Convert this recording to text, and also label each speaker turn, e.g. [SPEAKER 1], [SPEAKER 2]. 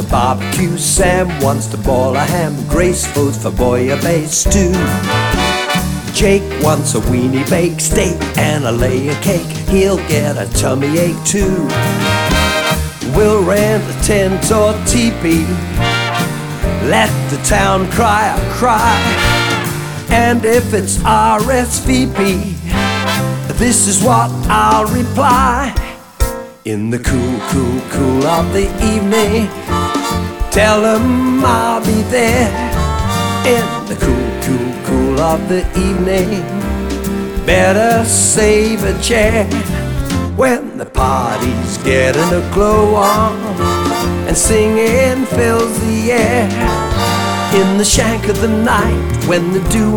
[SPEAKER 1] a barbecue, Sam wants to boil a ham, Grace votes for bouillabaisse stew. Jake wants a weenie bake steak and a layer cake, he'll get a tummy ache too. We'll rent a tent or teepee, let the town crier cry, and if it's RSVP, this is what I'll reply. In the cool, cool, cool of the evening, tell 'em I'll be there. In the cool, cool, cool of the evening, better save a chair. When the party's getting a glow on and singing fills the air, in the shank of the night, when the dew